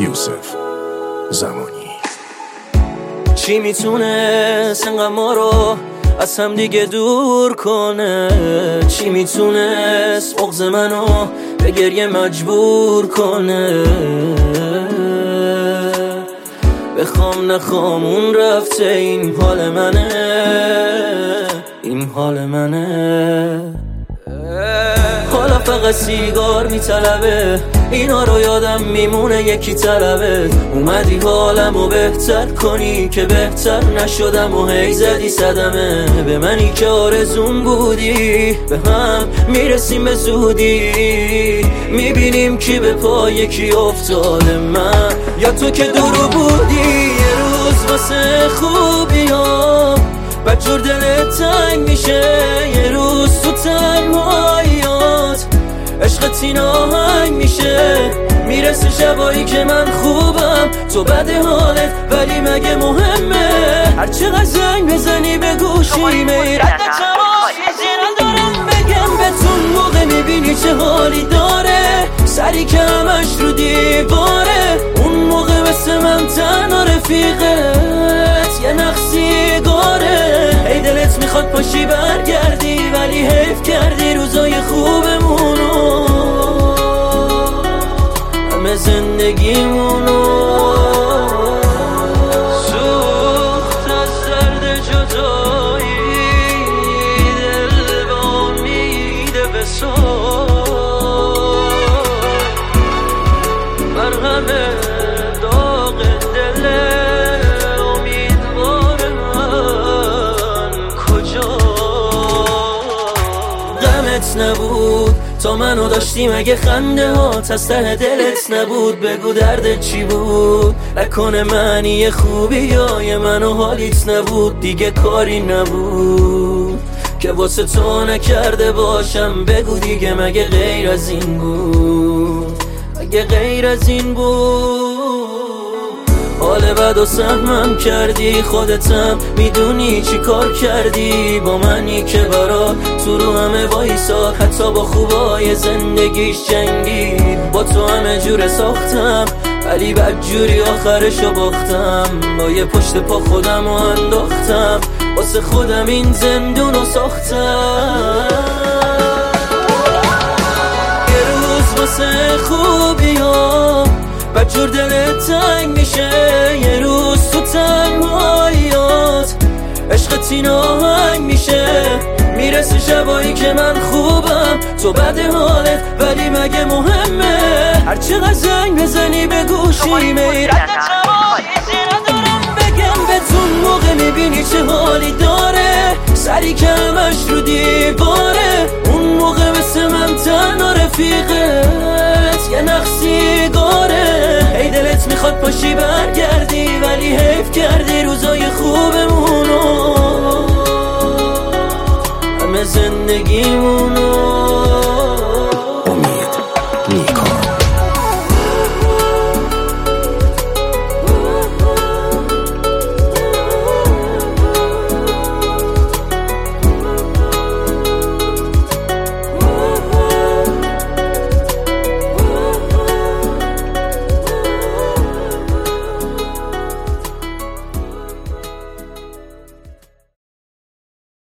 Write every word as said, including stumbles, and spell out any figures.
یوسف زمانی. چی میتونست انقدر ما رو از هم دیگه دور کنه؟ چی میتونست بغض منو به گریه مجبور کنه؟ بخوام نخوام اون رفته، این حال منه، این حال منه. حالا فقط سیگار میطلبه، اینا رو یادم میمونه یکی طلبه. اومدی حالمو بهتر کنی که بهتر نشدم و هی زدی صدمه به منی که آرزون بودی. به هم میرسیم به زودی، میبینیم کی به پای کی افتاده، من یا تو که دورو بودی. یه روز واسه خوبیام بجور دلت تنگ میشه، یه روز تو تنهاییات عشقت این آهنگ میشه. میرسه شبایی که من خوبم تو بده حالت، ولی مگه مهمه هر چقدر زنگ بزنی به گوشیمه؟ رد چماشیزی ندارم بگم بهتون موقع میبینی چه حالی داره، سری که همش رو دیواره. اون موقع مثل من تنها رفیقت یه نقصی گاره. ای دلت میخواد پاشی برگردی، ولی حیف کردی روزای خوبمونو، همه زندگیمونو. سوخت از درد جدایی، دل به امیده به سار، مرهم داغ دل امیدوار من کجا؟ غمت نبود تا منو داشتی، مگه خنده هات از ته دلت نبود؟ بگو دردت چی بود؟ نکنه معنی خوبی یا منو حالیت نبود؟ دیگه کاری نبود که واسه تو نکرده باشم. بگو دیگه مگه غیر از این بود؟ مگه غیر از این بود؟ حال بد و سهمم کردی، خودتم میدونی چی کار کردی با منی که برا تو رو همه وایساد، حتی با خوبای زندگیش جنگید. با تو همه جوره ساختم ولی بدجوری آخرشو باختم، با یه پشت پا خودم رو انداختم، واسه خودم این زندونو ساختم. یه روز واسه خوبیام بجور دلت تنگ میشه، یه روز تو تنهاییات عشقت این آهنگ میشه. میرسه شبایی که من خوبم تو بده حالت، ولی مگه مهمه هر چقدر زنگ بزنی به گوشیمه؟ رد چماشیزی ندارم بگم بهتون موقع میبینی چه حالی داره، سری که همش رو دیواره. اون موقع مثل من تنها رفیقت یه نقصی گاره. ای دلت میخواد پاشی برگردی، ولی حیف کردی روزای خوبمونو، همه زندگیمونو.